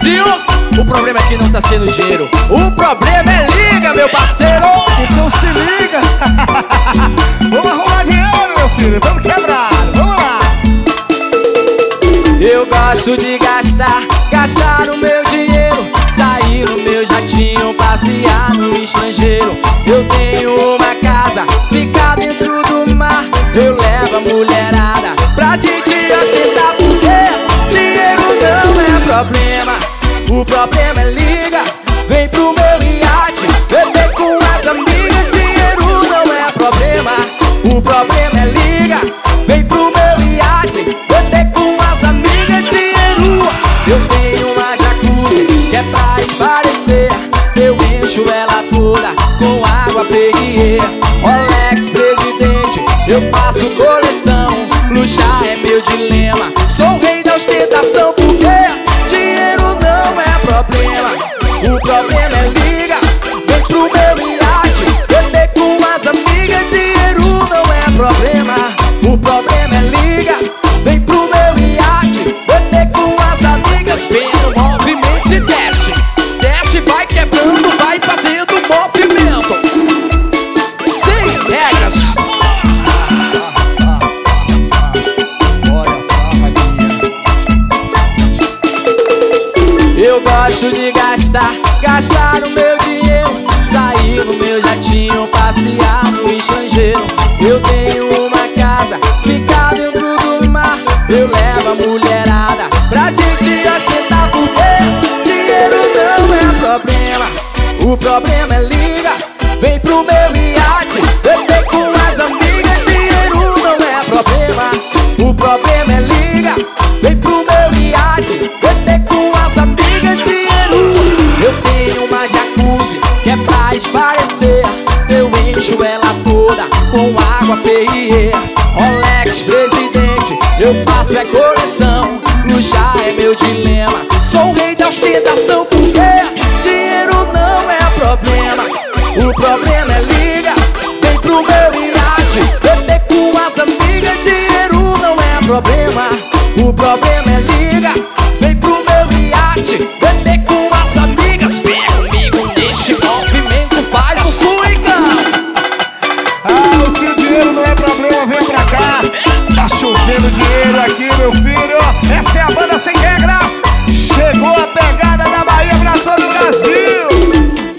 Brasil. O problema aqui não tá sendo dinheiro, o problema é liga, meu parceiro. Então se liga. Vamos arrumar dinheiro, meu filho, tamo quebrado, vamos lá. Eu gosto de gastar o meu dinheiro, sair no meu jatinho, passear no estrangeiro. Eu tenho uma casa, ficar dentro do mar. Eu levo a mulherada pra gente ostentar, porque dinheiro não é problema. O problema é liga, vem pro meu iate, beber com as amigas. Dinheiro não é problema. O problema é liga, vem pro meu iate, beber com as amigas. Dinheiro, eu tenho uma jacuzzi que é pra esparecer. Eu encho ela toda com água Perrier. Rolex presidente, eu faço coleção. Luxar é meu dilema, sou o rei da ostentação, porque dinheiro não é problema. O problema é liga, vem pro meu iate, beber com as amigas. Dinheiro não é problema. O problema é liga, vem pro meu iate, beber com as amigas. Vem no movimento e desce, desce, vai quebrando, vai fazendo movimento. Sem regras. Olha a sarradinha. Eu gosto de gastar o meu dinheiro, sair no meu jatinho, passear no estrangeiro. Eu tenho uma casa, ficar dentro do mar. Eu levo a mulherada pra gente ostentar, porque dinheiro não é problema. O problema é liga, vem pro meu iate, beber com as amigas. Dinheiro não é problema. O problema é liga, vem pro meu iate, beber com as amigas. Dinheiro, eu tenho uma jacuzzi que é pra esparecer. Eu encho ela toda com água Perrier. Rolex presidente, eu faço é coleção. Luxar é meu dilema, sou o rei da ostentação, porque dinheiro não é problema. O problema é liga, vem pro meu iate, beber com as amigas. Dinheiro não é problema. O problema é liga, vem pro meu iate, beber com as amigas. Vem comigo neste movimento, faz o swingão. Ah, se o dinheiro não é problema, vem pra cá. Tá chovendo dinheiro aqui, meu filho. Essa é a banda Sem Regras. Chegou a pegada da Bahia pra todo o Brasil.